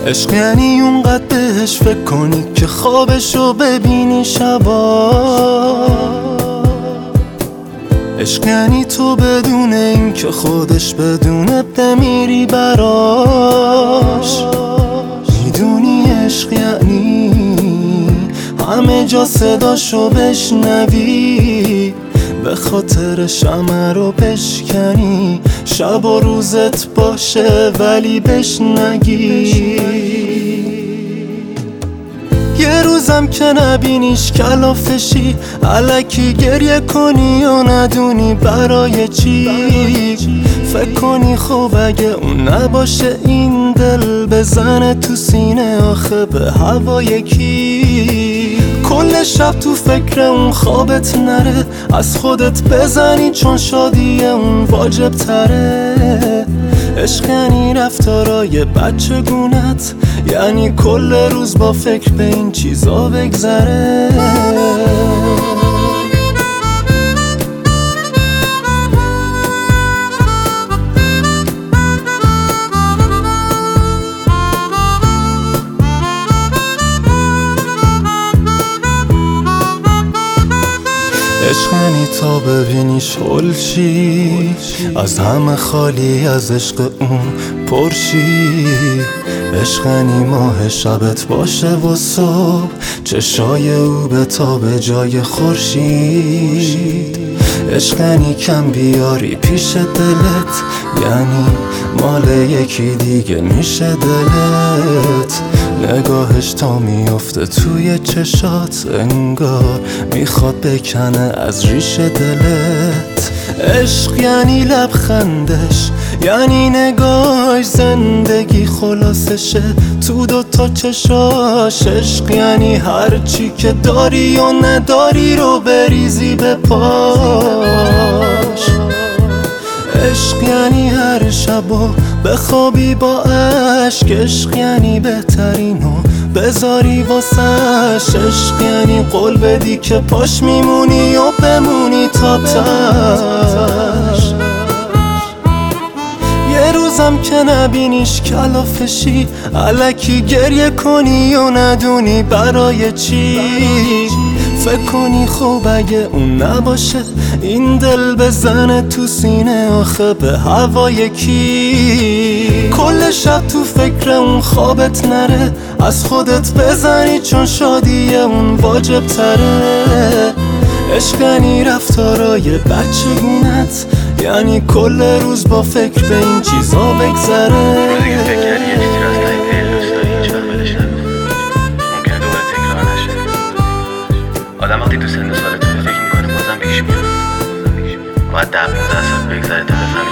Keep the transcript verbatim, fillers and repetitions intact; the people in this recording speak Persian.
عشق یعنی اونقدر بهش فکر کنی که خوابشو ببینی شبا. عشق یعنی تو بدون این که خودش بدونه بمیری براش. میدونی عشق یعنی همه جا صداشو بشنوی، به خاطر شمع رو بشکنی، شب و روزت باشه ولی بهش نگی. یه روزم که نبینیش کلافشی، الکی گریه کنی و ندونی برای چی. فکر کنی خب اگه اون نباشه این دل بزنه تو سینه، آخه به هوای کی. کل شب تو فکر اون خوابت نره، از خودت بزنی چون شادی اون واجب تره. عشق یعنی رفتارای بچه گونت، یعنی کل روز با فکر به این چیزا بگذره. عشق یعنی تا ببینیش هلچی، از همه خالی از عشق اون پرشی. عشق یعنی ماه شبت باشه و صبح چشای او به تا به جای خورشید. عشق یعنی کم بیاری پیش دلت، یعنی مال یکی دیگه میشه دلت. نگاهش تا میفته توی چشات، انگار میخواد بکنه از ریش دلت. عشق یعنی لبخندش، یعنی نگاهش زندگی خلاصشه تو دوتا چشاش. عشق یعنی هرچی که داری و نداری رو بریزی به پاش. عشق یعنی هر شبو بخوابی با عشق. عشق یعنی بهترینو بذاری واسش. عشق یعنی قول بدی که پاش میمونی و بمونی تا تش. یه روزم که نبینیش کلافشی، الکی گریه کنی و ندونی برای چی. فکر کنی خوب اگه اون نباشه این دل بزنه تو سینه، آخه به هوای کی. کل شب تو فکر اون خوابت نره، از خودت بزنی چون شادی اون واجب تره. عشق یعنی رفتارای بچه گونت، یعنی کل روز با فکر به این چیزا بگذره. روزی که فکر کردی یه چیزی رو از تایی دل دوست داری هیچ وقت ولش نکن، ممکنه دوباره تکرار نشه. آدم وقتی تو سن سال تو فکر میکنه بازم پیش میاد، باید ده پونزده سال بگذره تا بفهمی